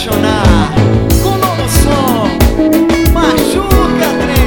apaixonar com um novo som. Machuca, trem.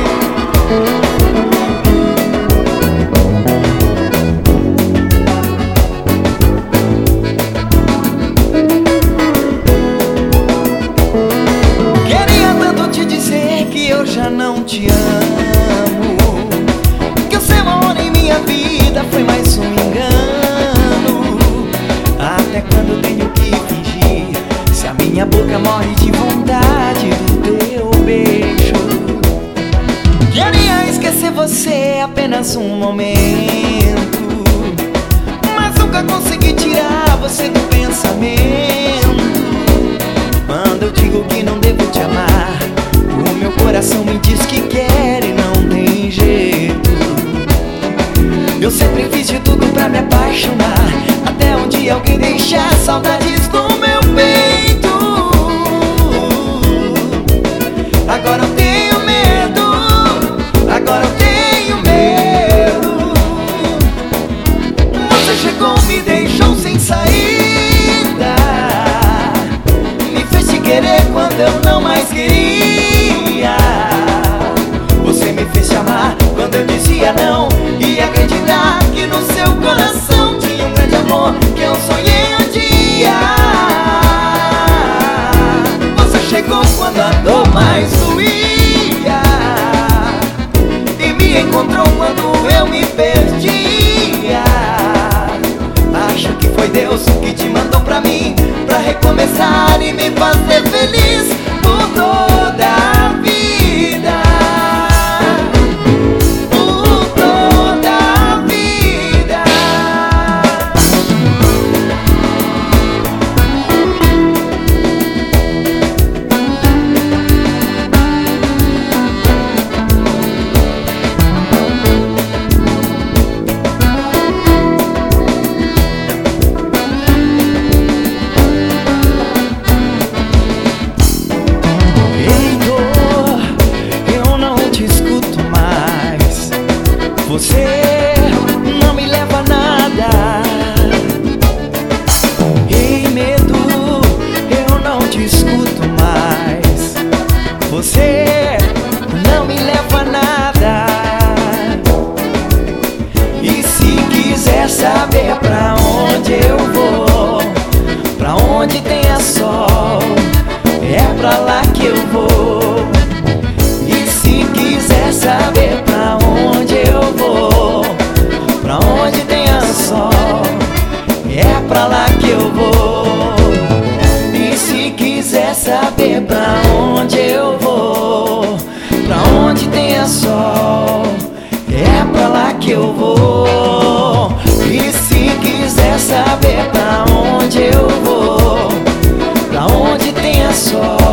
Queria tanto te dizer que eu já não te amo, que o seu amor em minha vida foi mais um engano. Até quando tenho que fingir, se a minha boca morre de vontade do teu beijo? Queria esquecer você apenas um momento, mas nunca consegui tirar você do pensamento. Quando eu digo que não devo te amar, o meu coração me diz que quer e não tem jeito. Eu sempre fiz de tudo pra me apaixonar, até um dia alguém deixar saudades no meu peito. Agora eu tenho medo, agora eu tenho medo. Você chegou, me deixou sem saída, me fez te querer quando eu não mais queria. Você me fez te amar quando eu dizia não, e acreditar que no seu coração tinha um grande amor que eu sonhei um dia. Você chegou quando a dor mais doía e me encontrou quando eu me perdia. Acho que foi Deus que te mandou pra mim, pra recomeçar e me fazer feliz por toda a vida. Por toda a vida. Você não me leva a nada. Ei, medo, eu não te escuto mais. Você não me leva a nada. E se quiser saber pra onde eu vou, pra onde tem a sol, é pra lá que eu vou. E se quiser saber pra onde eu vou, pra onde tem a sol, é pra lá que eu vou. E se quiser saber pra onde eu vou, pra onde tem a sol, é pra lá que eu vou. E se quiser saber pra onde eu vou, pra onde tem a sol,